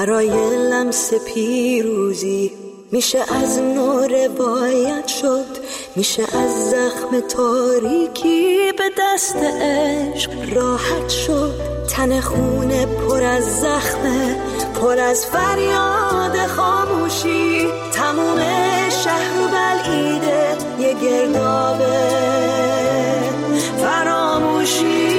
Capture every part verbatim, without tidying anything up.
برای لمس پیروزی. میشه از نو روایت شد، میشه از زخم تاریکی به دست عشق راحت شد. تن خونه پر از زخمه، پر از فریاد خاموشی. تموم شهر و بلعیده یه گردابه فراموشی.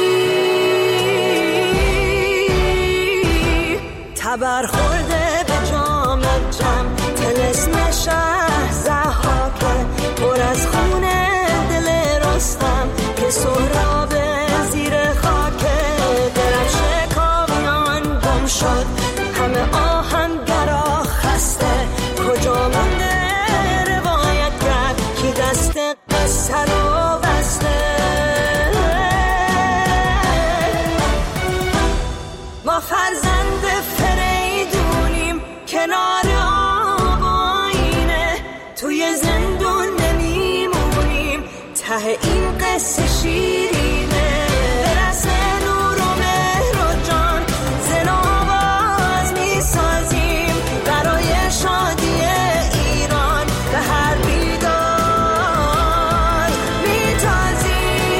تبر خورده به جام جم، طلسم شهر ضحاکه، پر از خونه دل رستم که سهراب زیر خاکه. دلم شکاویان گم شد، همه آهنگرا خسته. کجا مونده روایت کرد کی دست قصه رو بسته؟ ما فرزند فریدونیم کنار آب آینه، توی زندون نمیمونیم ته این قصه شیرینه. برسه نور و مهر و جان زن آواز میسازیم برای شادی ایران، به هر بیدار میتازیم.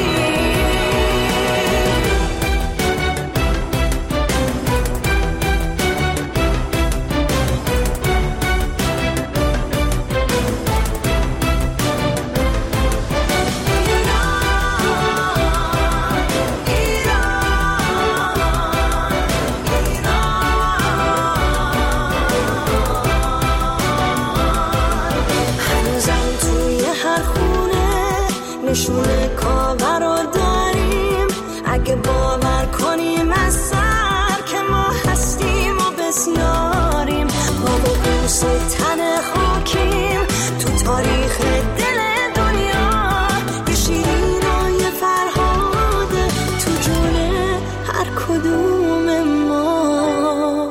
نشونه کاور رو داریم، اگه باور کنیم از سر که ما هستیم و بسیاریم. ما با بوس تن خاکیم تو تاریخ دل دنیا. یه شیرین و یه فرهاده تو جون هر کدوم ما.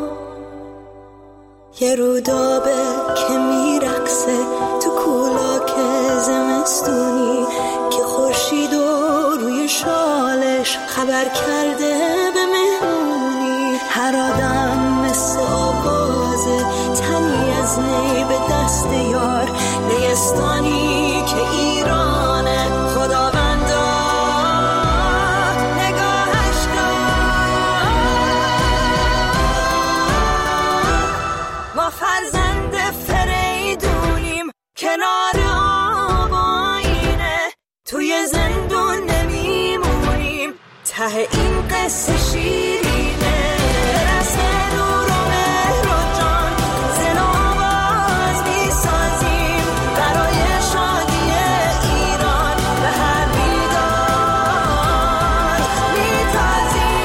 یه رودابه که میرقصه تو کولاک زمستونی، که خورشید و روی شالش خبر کرده به مهمونی. هر آدم مثل آوازه، تنی از نی به دست یار. نیستانی که ایرانه خداوندا نگاهش دار. ما فرزند فریدونیم کنار آب آینه، توی زندون نمیمونیم ته این قصه شیرینه. برسه نور و مهر و جان زن آواز میسازیم برای شادی ایران، به هر بیدار میتازیم.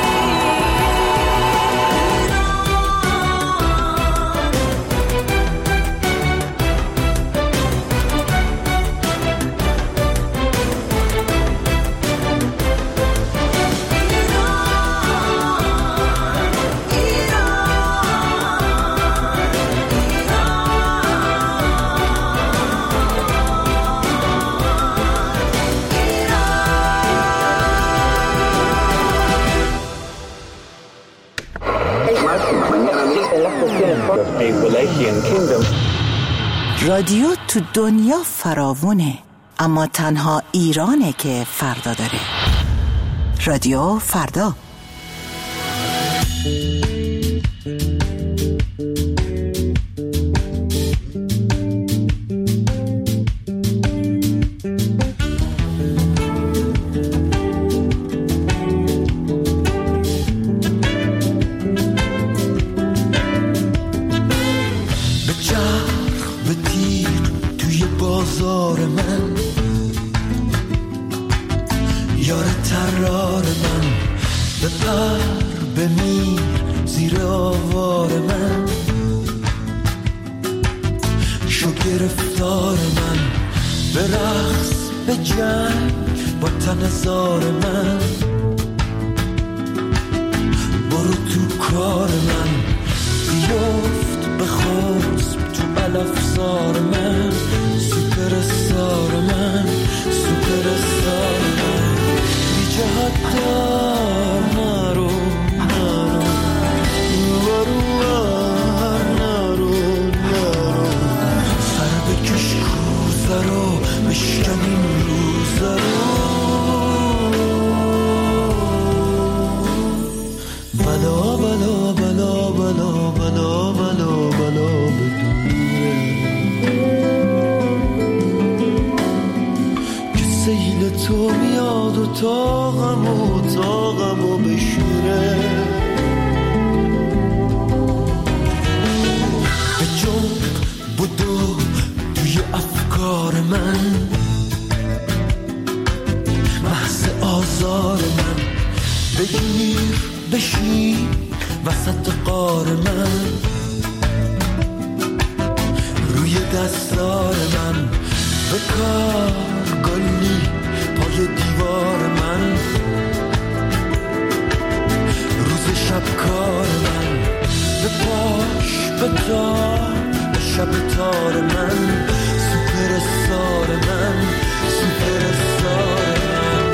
رادیو تو دنیا فراوونه، اما تنها ایرانه که فردا داره. رادیو فردا. بازار من یار ترار من، به پر بمیر زیر آوار من. شو گرفتار من، به رقص به جنگ با تن زار من. برو تو کار من، بیفت به خسب تو علفزار من. سوپر استار من، سوپر استار من. بی جهت دار نرو نرو برو بلا بلا بلا بلا بلا بلا بلا بدوره که سیل تو میاد و تاقم و تاقم و بشوره به جنب بدو توی افکار من محض آزار من بگیر بشین وسط قار من روی دستار من بکار گلی پای دیوار من روز شب کار من به پاش به تار به شب تار من سوپر سار من سوپر سار من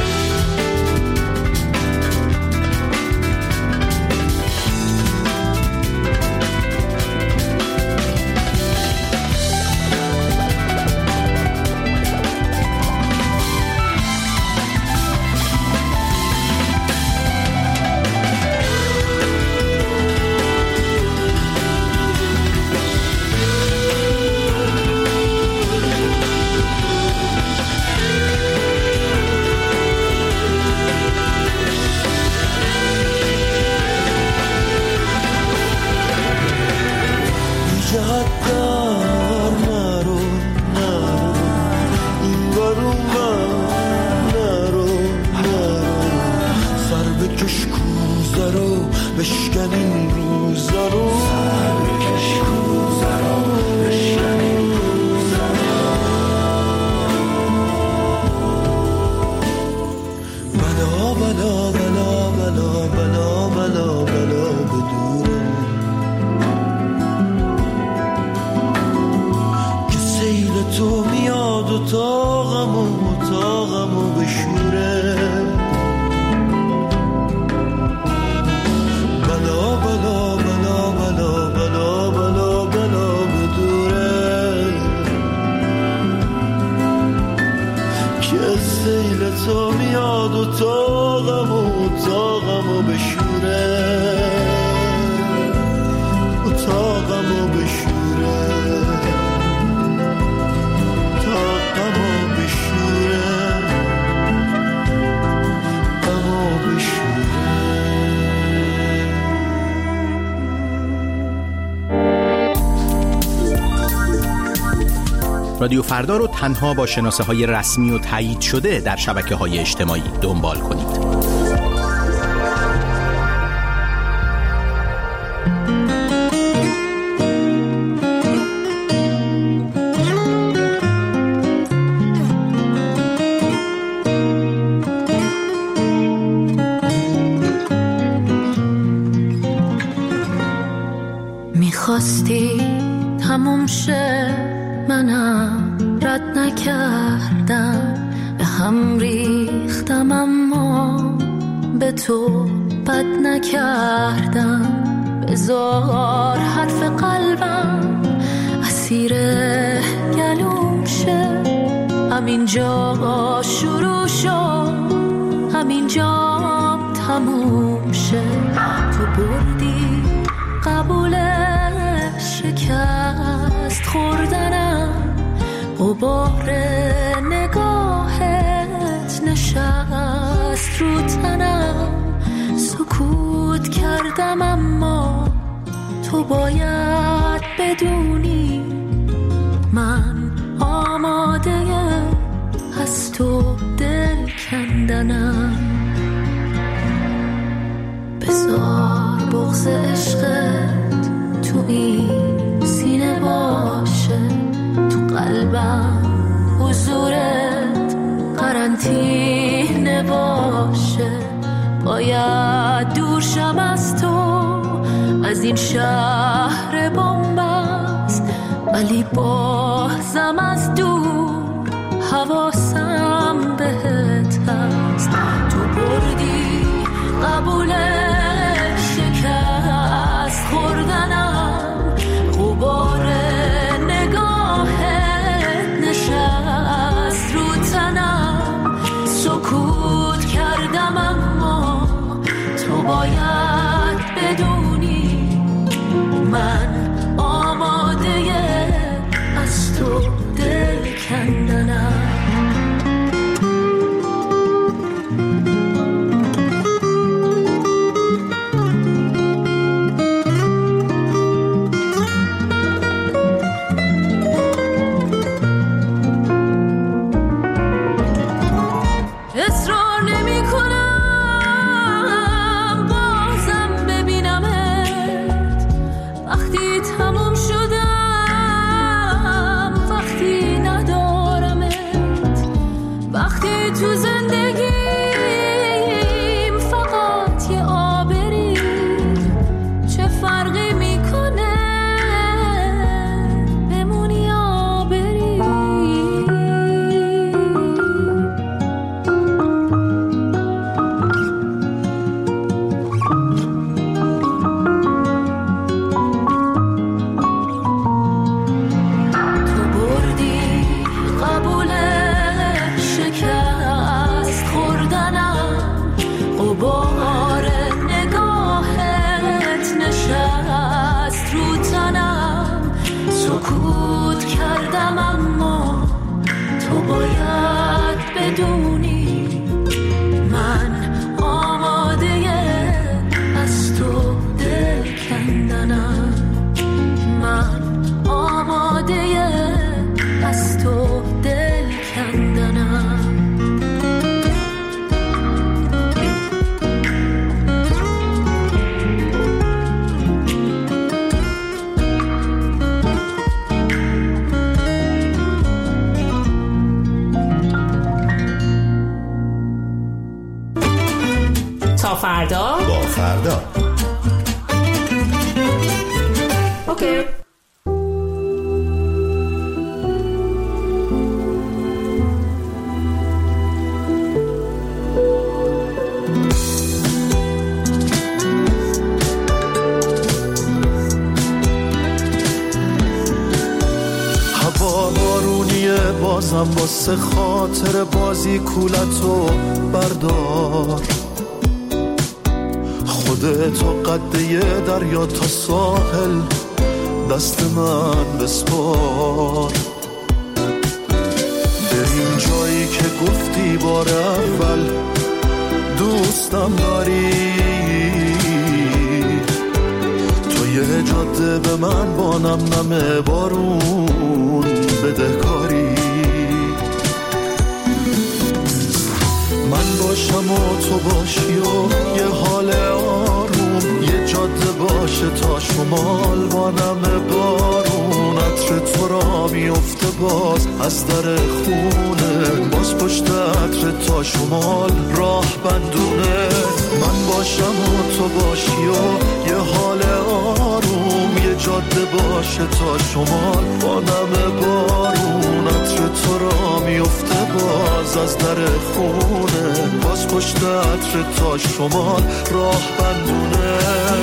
رادیو فردا رو تنها با شناسه های رسمی و تایید شده در شبکه های اجتماعی دنبال کنید. میخواستی تموم شه منم رد نکردم به هم ریختم اما به تو بد نکردم بذار حرف قلبم اسیر گلوم شه همینجا شروع شد همینجا تموم شه تو بردی قبول شکست خوردنم غبار نگاهت نشست رو تنم سکوت کردم اما تو باید بدونی من آماده از تو دل کندنم بذار بغض عشقت تو این سینه باشه تو قلبم حضورت قرنطینه باشه باید دور شم از تو از این شهر بنبست ولی بازم از دور حواسم بهت هست تو بردی قبول شکست خوردنم غبار نگاهت نشست رو تنم سکوت کردم اما تو باید فردا با فردا. اوکی. هوا بارونیه بازم واسه خاطر بازی کولتو بردار، خودتو قده دریا تا ساحل دست من بسپار، بریم جایی که گفتی بار اول دوستم داری، توی جاده به من با نم نم بارون بده کاری، من باشم و تو باشی و یه حال آروم، یه جاده باشه تا شمال با نم بارون، عطر تو را میفته باز از در خونه، باز پشت عطر تا شمال راه بندونه، من باشم و تو باشی و یه حال آروم، یه جاده باشه تا شمال با نم بارون، عطر تو را میفته باز از در خونه، باز پشت عطر تا شمال راه بندونه.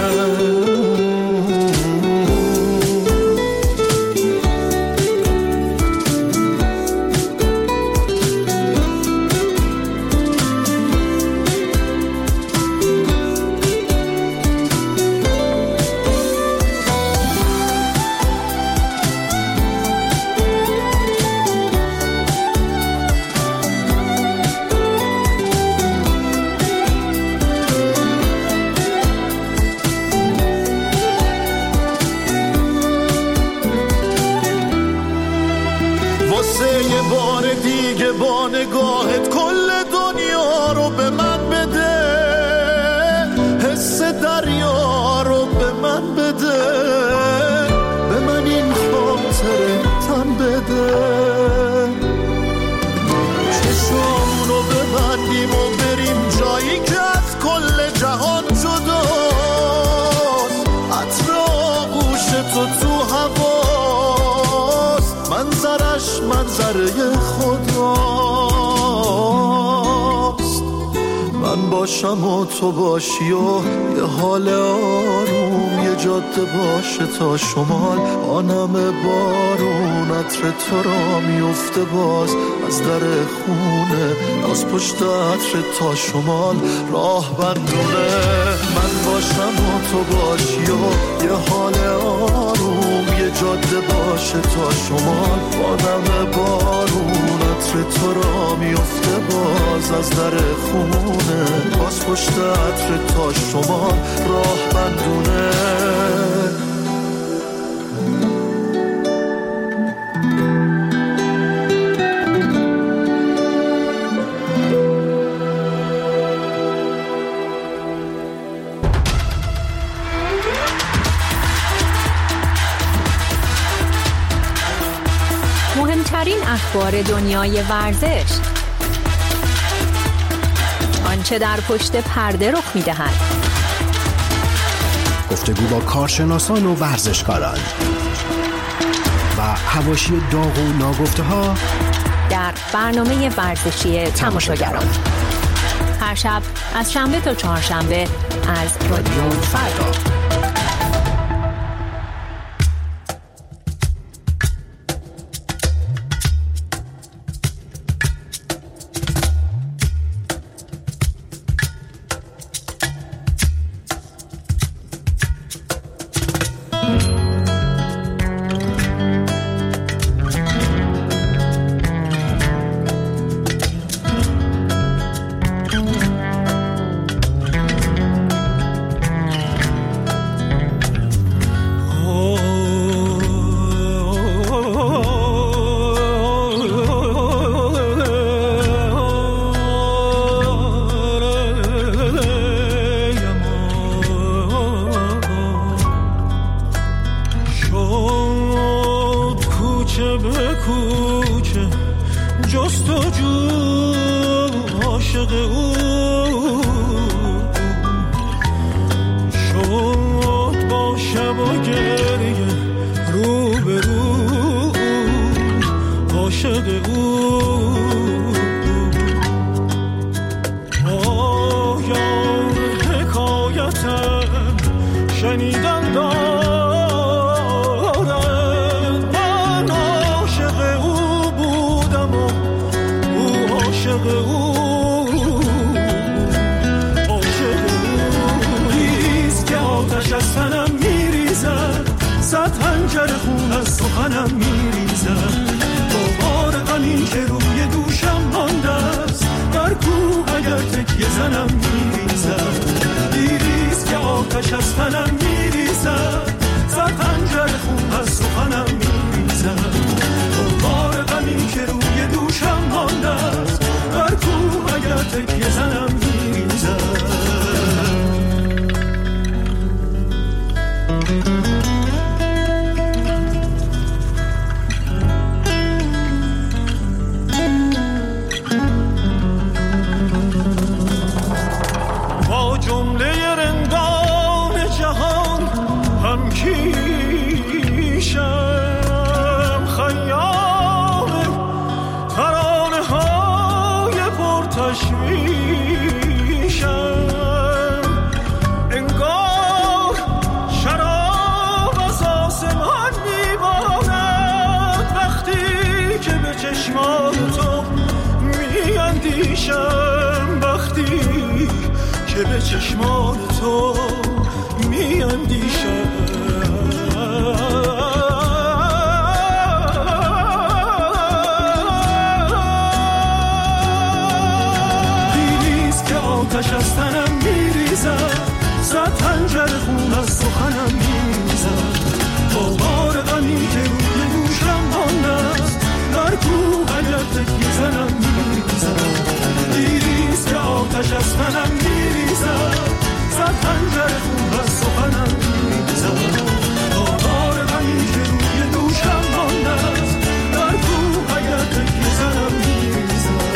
یه بار دیگه با نگاهت کل دنیا رو به من بده، حس دریا رو به من بده، به من این خاطره تن بده، چشمون رو ببندیم و بریم جایی که از کل جهان جداست، عطر آغوش تو تو هواست، منظرش منظره خداست، من باشم و تو باشی و یه حال آروم، یه جاده باشه تا شمال آنم بارون، عطر تو را میفته باز از در خونه، از پشت عطر تا شمال راه بندونه، من باشم و تو باشی و یه حال آروم، یه جاده باشه تا شمال آنم بارون، عطر تو را میفته باز از در خونه، باز پشت عطر تا شمال راه بندونه. مهمترین اخبار دنیای ورزش، آنچه در پشت پرده رخ می‌دهد، گفتگو با کارشناسان و ورزشکاران و حواشی داغ و ناگفته‌ها در برنامه ورزشی تماشاگران، هر شب از شنبه تا چهارشنبه از رادیو فردا. شب و گریه رو به رو عاشق او آیان حکایتم شنیدن دارد من عاشق او بودم و او عاشق او از تنم میریزد صد خنجر خون از سخنم میریزد بار غمی که روی دوشم مانده است در کوه اگر تکیه زنم میریزد دیریست که آتش از تنم میریزد صد خنجر خون از سخنم میریزد بار غمی که روی دوشم مانده است در کوه اگر تکیه زنم میریزد با جمله رندان جهان هم کیشم خیام ترانه های پرتشویشم انگار شراب از آسمان میبارد وقتی که به چشمان تو میاندیشم وقتی که به چشمان تو میاندیشم دیریست که آتش از تنم میریزد صد خنجر خون از سخنم میریزد با بار غمی که روی دوشم مانده است در کوه اگر تکیه زنم میریزد دیریست که آتش از تنم میریزد صد خنجر خون از سخنم میریزد با بار غمی که روی دوشم مانده است در کوه اگر تکیه زنم میریزد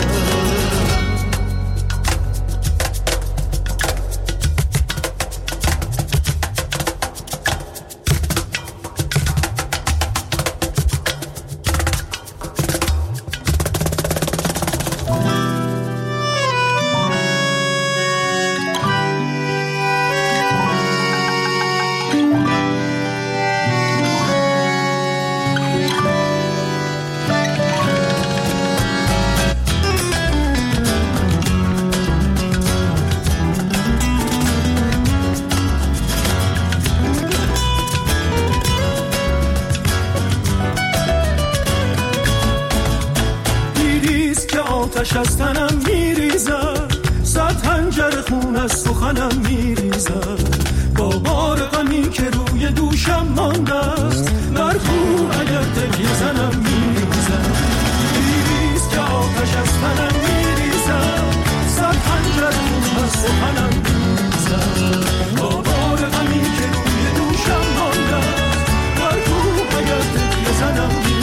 آتش از تنم میریزد صد خنجر خون از سخنم میریزد با بار غمی که روی دوشم مانده است در کوه اگر تکیه زنم میریزد دیریست که آتش از تنم میریزد صد خنجر خون از سخنم میریزد با بار غمی که روی دوشم مانده است در کوه اگر تکیه زنم میریزد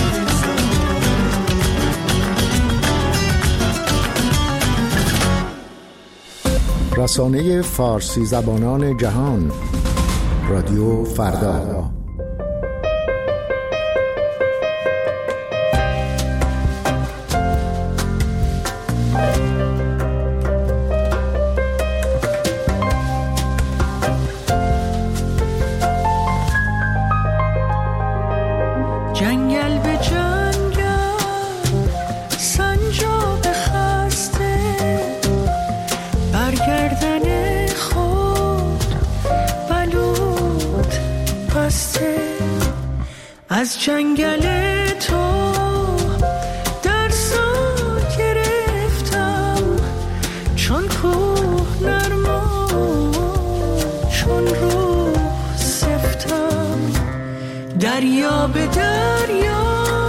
رسانه فارسی زبانان جهان رادیو فردا. جنگل به جنگل سنجاب خسته برگردن خود بلود بسته از جنگل تو درسا گرفتم چون کوه نرما چون روح سفتم دریا به دریا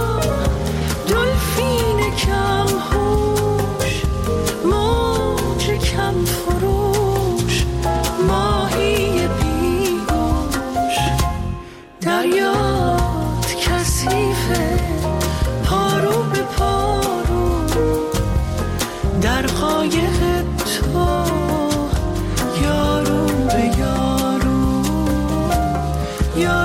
دلفین کم هوش موج کم فروش ماهی بیگوش دریات کثیفه پارو به پارو در قایق تو یارو به یارو یارو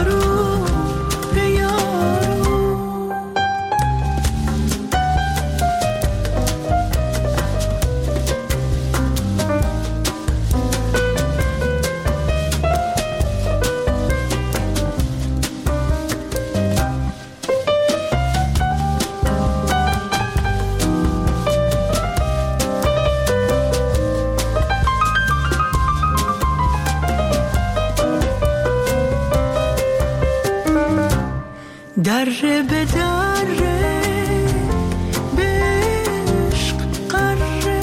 دره به دره به عشق قره،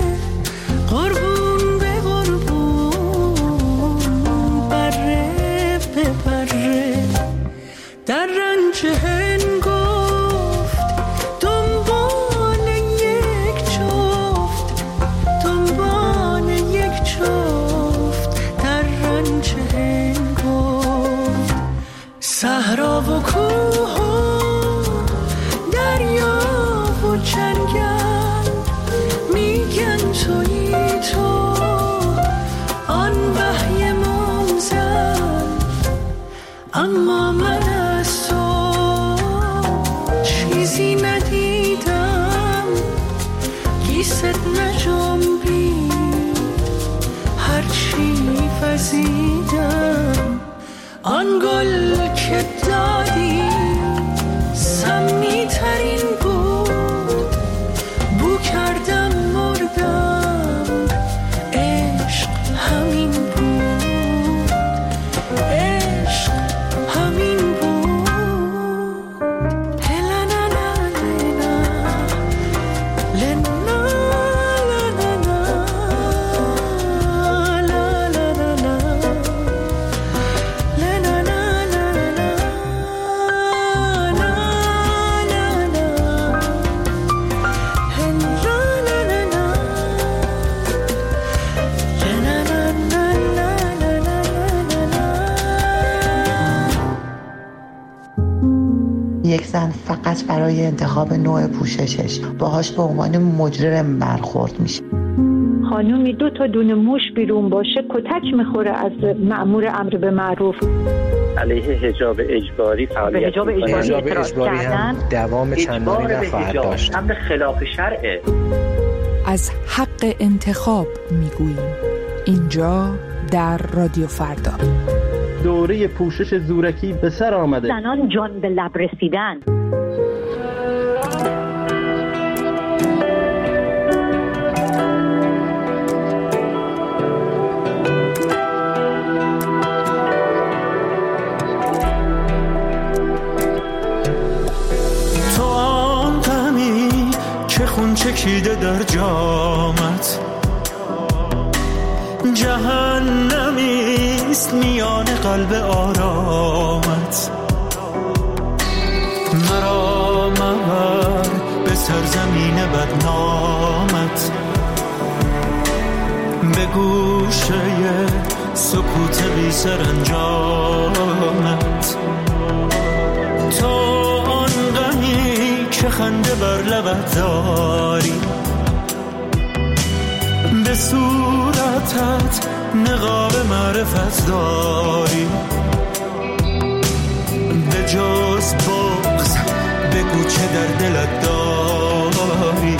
قربون به قربون، بره به بره. در رنج هنگفت دنبال یک جفت، دنبال یک جفت، در رنج هنگفت. صحرا و کوه و دریا و جنگل میگن تویی تو، آن وحی منزل، اما من از تو چیزی ندیدم، گیست نجنبید هرچی وزیدم. آن گل که دادی سمی ترین بود، بو کردم مردم، عشق همین بود، عشق همین بود. هلا لا لا لا لا یک زن فقط برای انتخاب نوع پوششش باهاش به عنوان مجرم برخورد میشه. خانومی دو تا دونه موش بیرون باشه کتک میخوره از مأمور امر به معروف. علیه حجاب اجباری فعالیت حجاب اجباری, حجاب اجباری هم دوام چندانی نخواهد داشت. امر خلاف شرعه. از حق انتخاب میگوییم اینجا در رادیو فردا. دوره پوشش زورکی به سر آمده. زنان جان به لب رسیدن. تو آن غمی که خون چکیده در جامت، جهنمیست میان قلب آرامت. مرا مبر به سرزمین بدنامت، به گوشه سکوت بی سرانجامت. تو آن غمی که خنده بر لبت داری، به صورتت نقاب معرفت داری. به جز بغض بگو چه در دلت داری.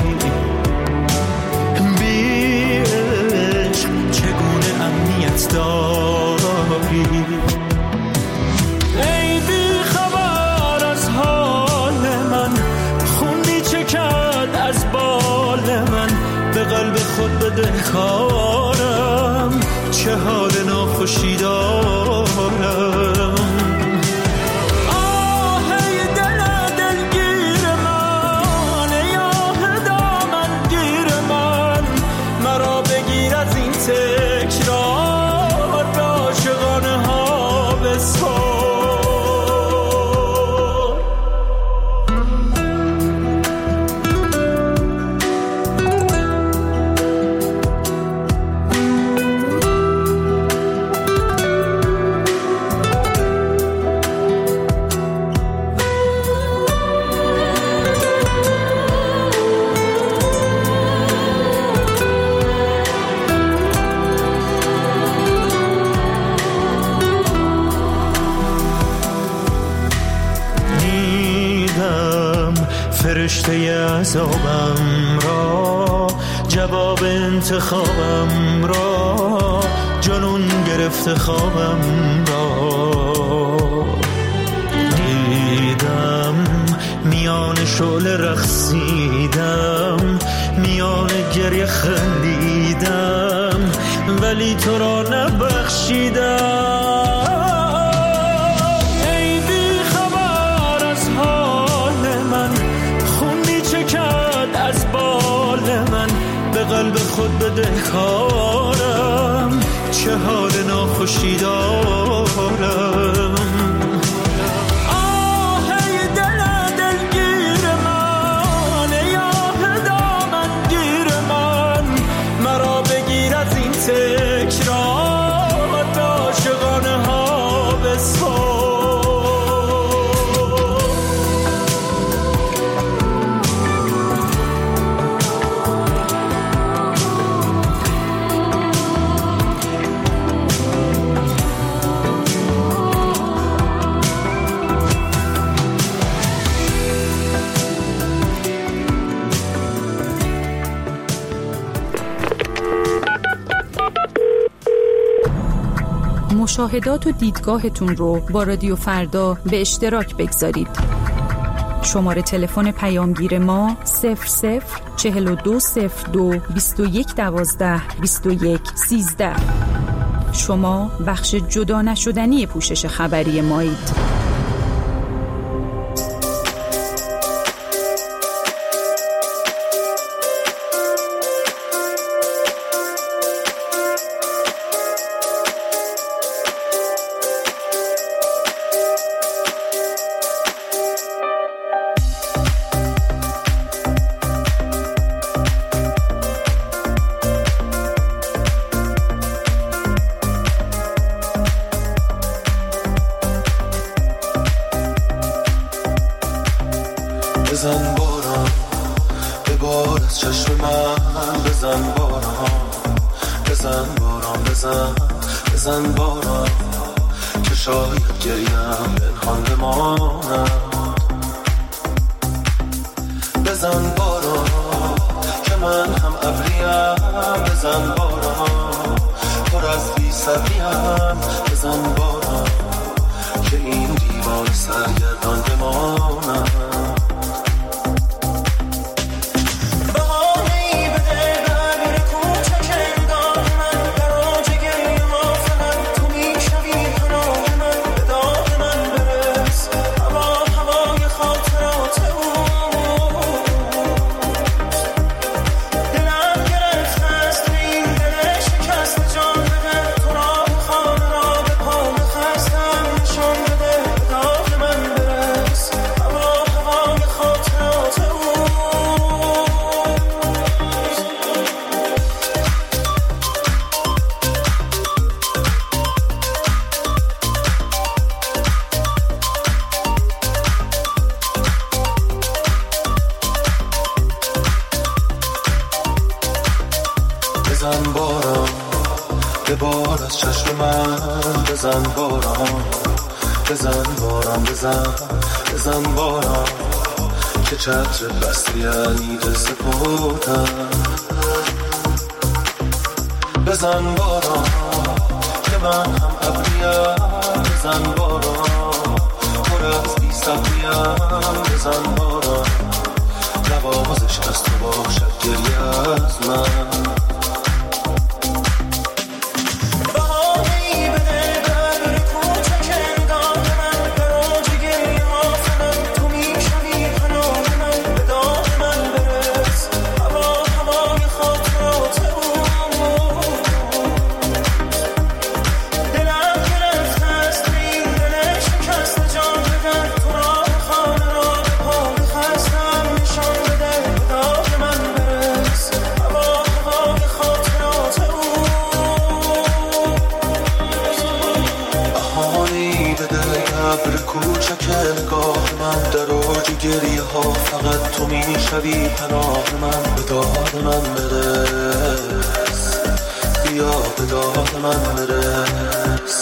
بی عشق چگونه امنیت داری. ای بی خبر از حال من، خونی چه کرد از بال من. به قلب خود بده کارم، چه حال ناخوشی دارم. آه ای دل دلگیر من، ای آه دامن گیر من. مرا بگیر از این تکرار، به عاشقانه ها بسپار. فرشته عذابم را، جواب انتخابم را، جنون گرفته خوابم را. دیدم میان شعله رقصیدم، میان گریه خندیدم، ولی تو را نبخشیدم. ای بی خبر که حال ناخوشی دارم. آه دل دلگیر من، ای آه دامنگیر من، مرا بگیر از این تکرار عاشقانه ها بسپار. مشاهدات و دیدگاهتون رو با رادیو فردا به اشتراک بگذارید. شماره تلفن پیامگیر ما صفر صفر چهل و دو صفر دو بیست و یک دوازده بیست و یک سیزده. شما بخش جدا نشدنی پوشش خبری مایید. بزن باران به بار از چشم من، بزن باران بزن باران بزن بزن باران که شاید گریم پنهان بمانم. بزن باران که من هم ابریم، بزن باران پر از بی صبریم، بزن باران که این دیوان سرگردان بمانم. بزن باران به بار از چشم من، بزن باران بزن باران بزن بزن باران که چتر بستی علیده سپردم. بزن باران که من هم ابریم، بزن باران پر از بی صبریم، بزن باران نوازش از تو باشد گریه از من. گریه ها فقط تو میشوی پناه من، به داد من برس، بیا به داد من برس.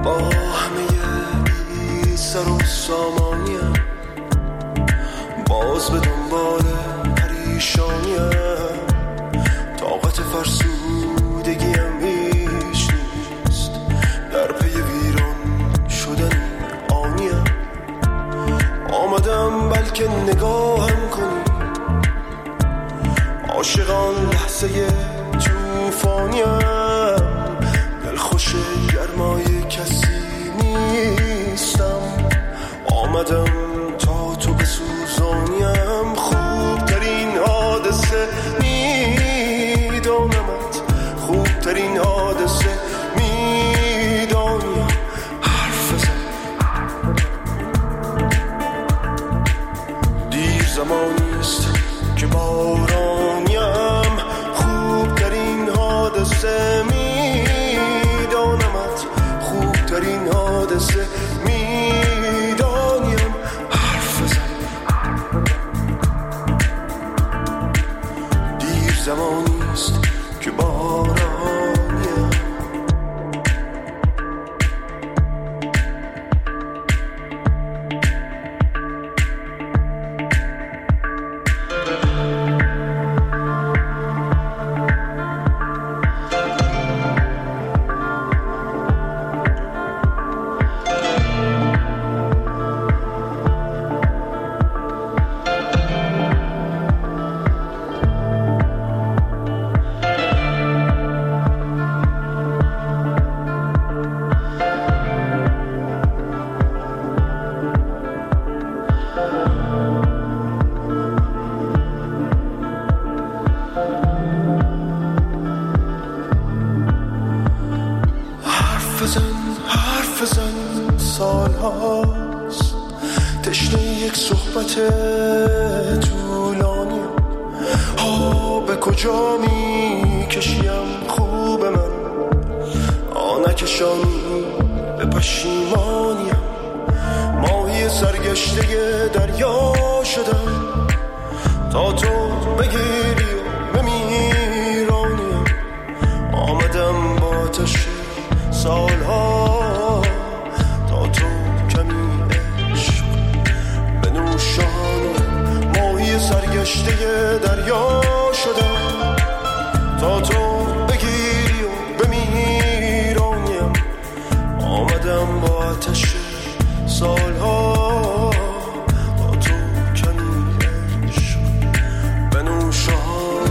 با همه بی سر و سامانیم، باز به دنبال پریشانیم، طاقت فرسودگیم هیچ نیست، در پی ویران شدن آنیم. آمدم بلکه نگاهم کنی، عاشقان لحظه توفانیم، دلخوش گرمای کسی نیستم، آمدم تا تو بسوزانیم. خوبترین حادثه میدانمت، خوبترین حادثه میدانیم. حرف بزن، دیر زمانیست که بارانیم، خوبترین حادثه میدانمت، خوبترین حادثه میدانیم. حرف بزن، دیر زمانیست که بارانیم. حرف بزن، سال هاست تشنه یک صحبت طولانی، ها به کجا می کشیم خوب من، آنکشانی به پشیمانیم. ماهی سرگشته دریا شدم تا تو بگیری و بمیرانیم. آمدم با آتش سالها تا تو کمی عشق بنوشانیم. ماهی سرگشته دریا شدم تا تو بگیری و بمیرانیم. آمدم با آتش سالها تا تو کمی عشق بنوشانیم.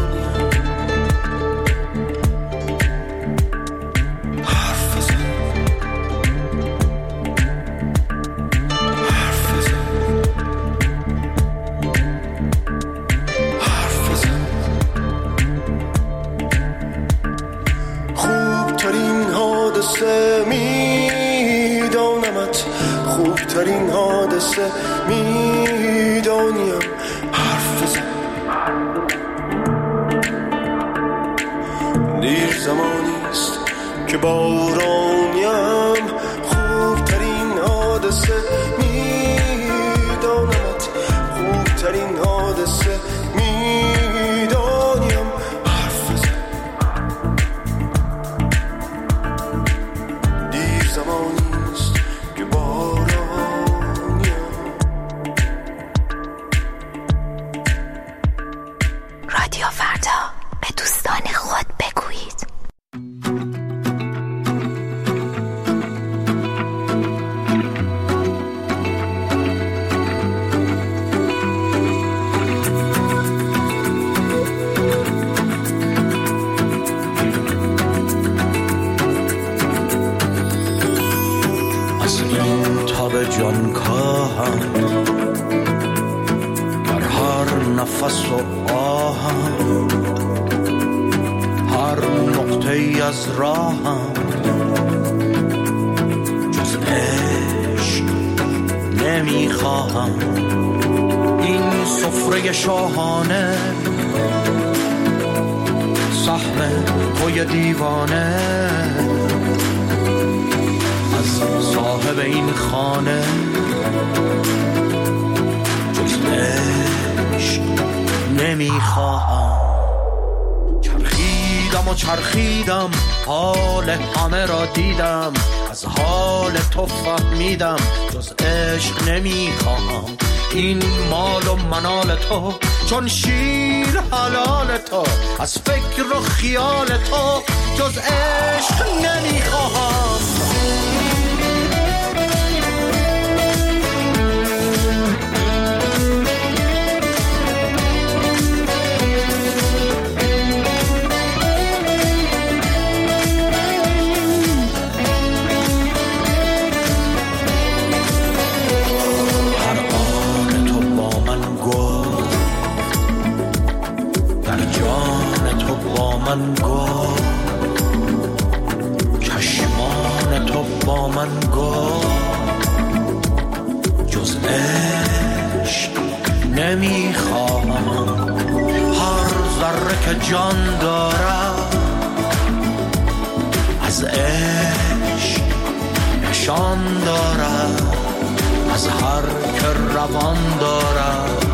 میدانمت، خوبترین حادثه میدانیم. حرف بزن، دیر زمانیست که بارانیم، خوبترین حادثه میدانمت، خوبترین حادثه میدانیم. حرف بزن، دیر زمانیست که بارانیم. رادیو فردا، به دوستان خود بگویید. جان کاهم در هر نفس و آهم، هر نقطه ای از راهم، جز عشق نمیخواهم. این سفره شاهانه سهم توی دیوانه، صاحب این خانه جز عشق نمیخواهم. چرخیدم و چرخیدم، حال همه را دیدم، از از حال تو فهمیدم جز عشق نمیخواهم. این مال و منال تو چون شیر حلال تو، از فکر و خیال تو جز عشق نمیخواهم. من گفت چشمان تو با من گفت جز عشق نمیخواهم. هر ذره که جان دارد از عشق نشان دارد، از هر که روان دارد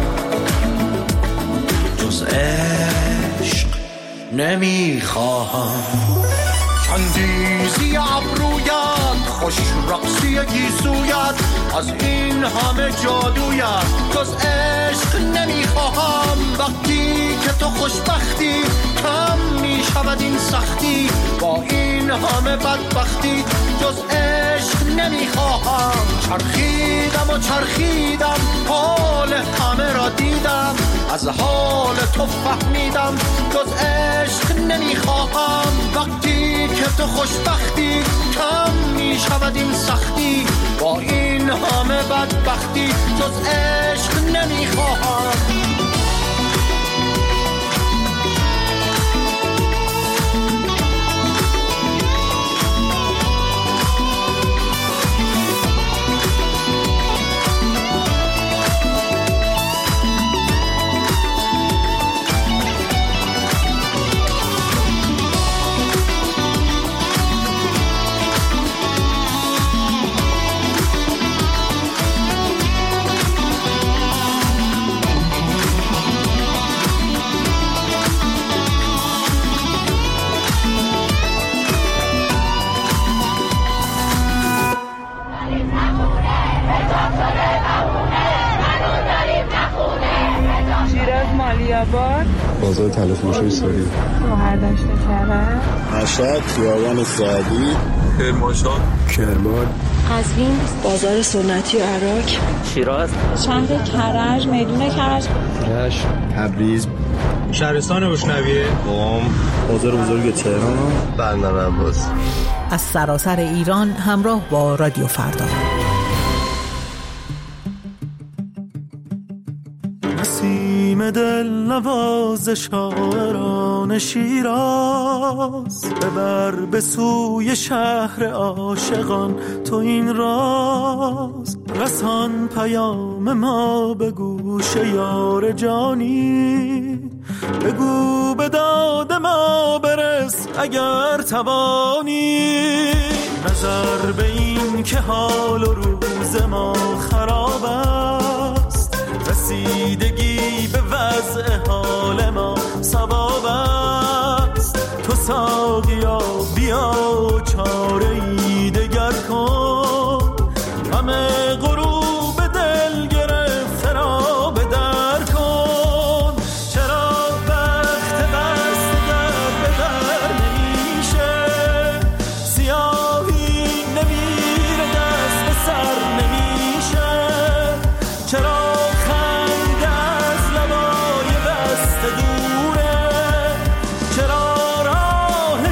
جز عشق نمیخواهم. چندیزی ابرویت، خوش رقصی گیسویت، از این همه جادویت جز عشق نمیخواهم. وقتی که تو خوشبختی کم میشود این سختی، با این همه بدبختی جز عشق نمیخواهم. چرخیدم و چرخیدم حال همه را دیدم، از حال تو فهمیدم جز عشق نمیخواهم. وقتی که تو خوشبختی کم میشود این سختی، با این همه بدبختی جز عشق نمیخواهم. بازار تلفروشی ساری، شهردشت کرد، مشهد، خیابان سعدی، کرمانشاه، کرمان، قزوین، بازار سنتی و عراق، شیراز، شهر کرج، میدون کرج، رشت، تبریز، شهرستان روشنویه، قم، بازار بزرگ تهران، بندر عباس. از سراسر ایران همراه با رادیو فردا. نسیم دل نواز شاعران شیراز، ببر به سوی شهر عاشقان تو این راز. رسان پیام ما به گوش یار جانی، بگو به داد ما برس اگر توانی. نظر به این که حال و روز ما خراب است، رسیدگی به وضع حال ما ثواب است. تو ساقیا بیا چاره‌ای دگر کن، همه غروب دل گرفته را به در کن. چرا وقت بست در به در نمیشه، سیاهی نمیره دست به سر نمیشه. چرا راه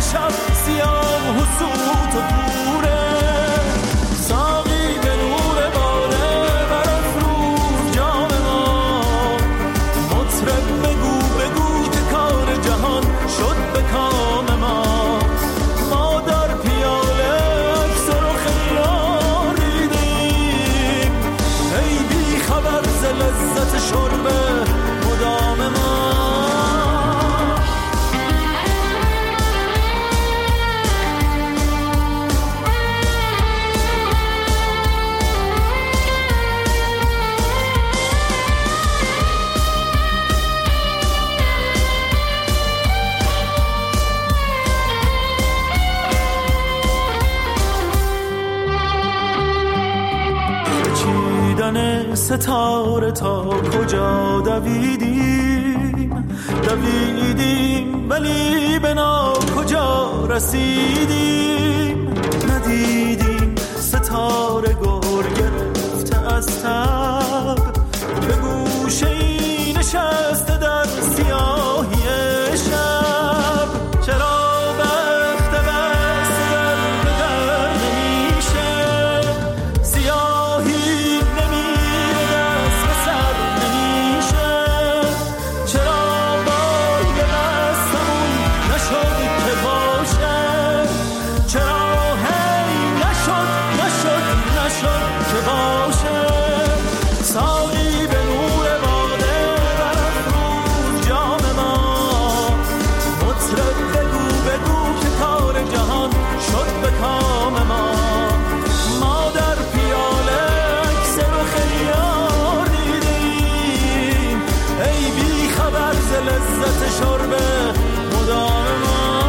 روشن ستاره تا کجا دویدیم دویدیم ولی به نا کجا رسیدیم ندیدیم ستاره گر گرفته از تب به گوشه ای نشسته در سیاهی شب چرا بخت بست در به در نمیشه سیاهی نمیره دست به سر نمیشه چرا بای به دستمون نشد که باشه چرا هی نشد نشد نشد که باشه ساقی به نور باده برافروز جام ما مطرب بگو بگو که کار جهان شد به کام ما ما در پیاله عکس رخ یار دیدیم ای بی خبر ز لذت شرب مدام ما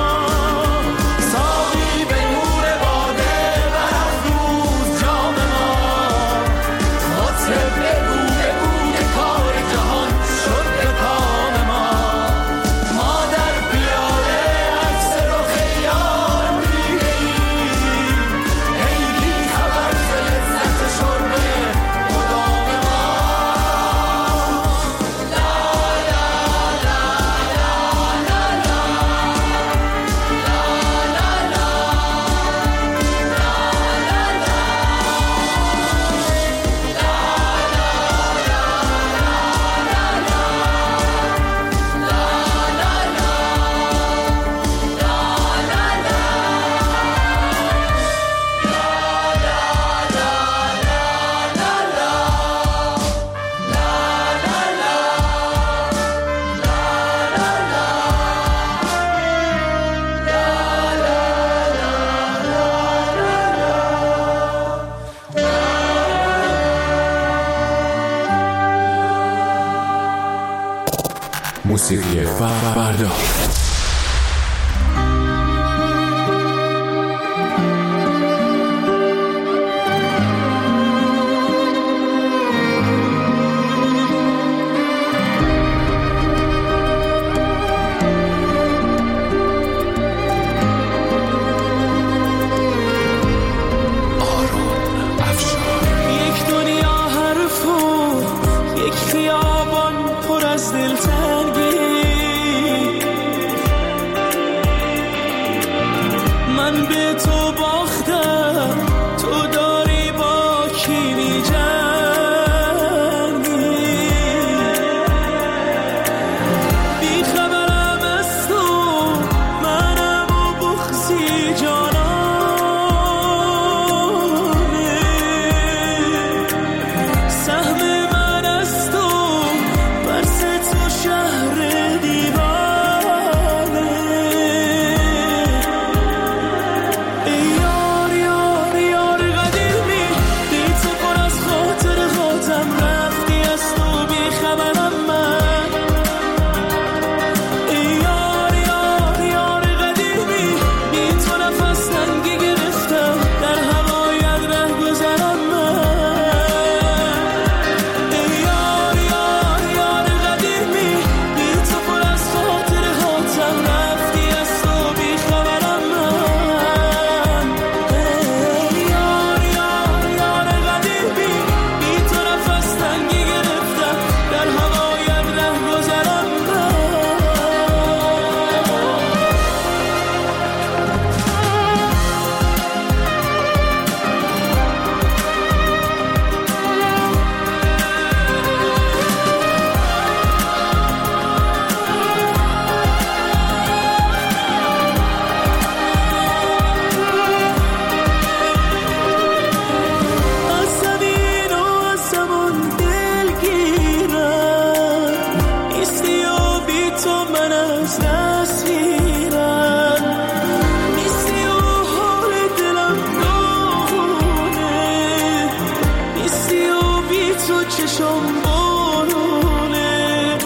ساقی به نور باده برافروز جام ما مطرب بگو بگو که کار جهان شد به کام ما ما در پیاله عکس رخ یار دیدیم ای بی خبر ز لذت شرب مدام ما موسیقی فردا یک دنیا حرف و یک خیابان پر از دلتنگی من به تو باختم تو داری با کی می‌جنگی بی خبرم از تو منم و بغضی جانانه سهم من از تو برس تو شهر دیوانه ای یار یار یار قدیمی بی تو پر از خاطر خاطم رفتی از تو بی خبرم من ای یار یار یار قدیمی بی تو نفس تنگی گرفتم در هوایت ره گذرم من ای یار یار یار قدیمی بی تو پر از خاطر خاطم رفتی از تو بی خبرم من ای یار یار یار قدیمی بی تو نفس تنگی گرفتم در هوایت ره گذرم من از زمین و از زمان دلگیرم نیستی و بی تو من از دست میرم نیستی و حال دلم داغونه نیستی و بی تو چشم بارونه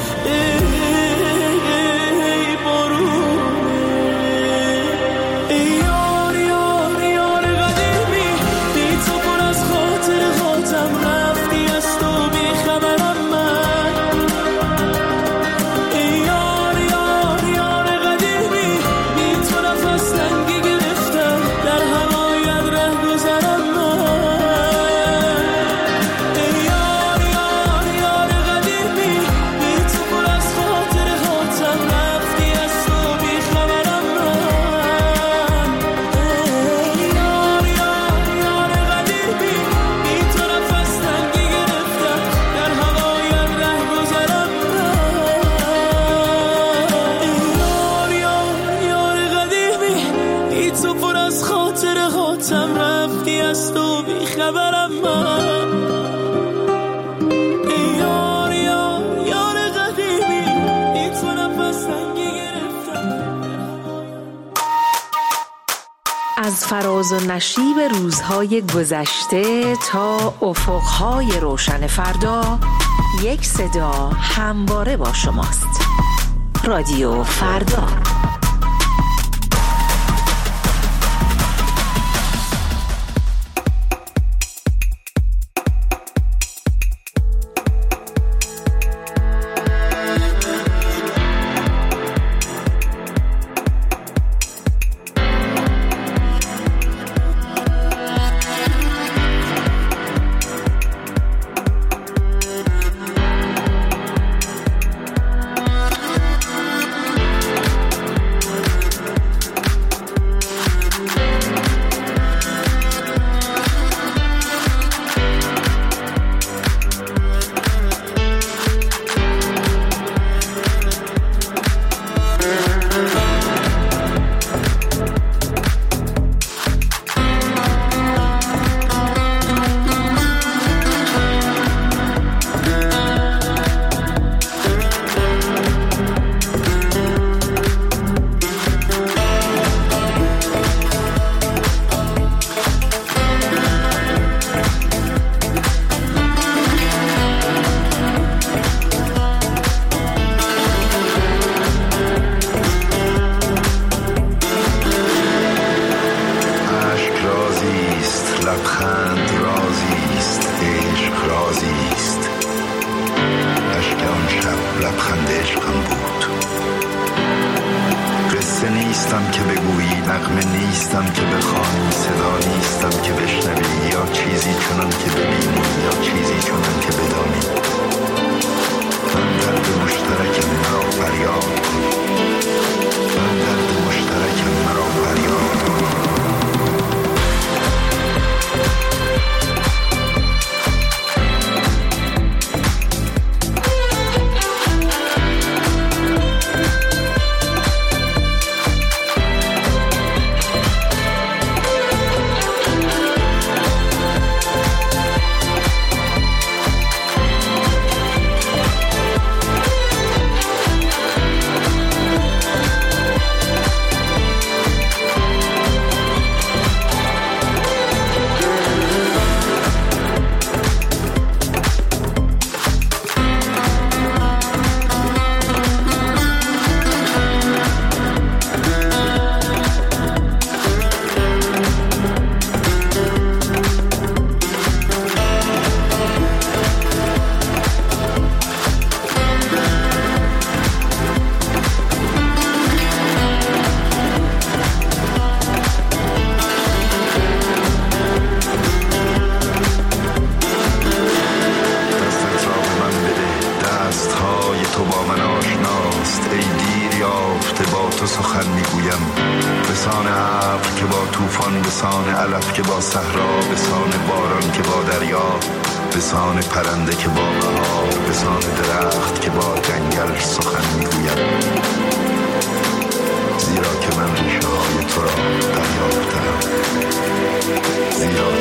ای بارونه ای یار یار یار قدیمی بی تو پر از خاطر خاطم رفتی از از تو بیخبرم من. یار یار یار قدیمی این تو نفس تنگی گرفتم. از فراز و نشیب روزهای گذشته تا افقهای روشن فردا، یک صدا همواره با شماست. رادیو فردا. زیرا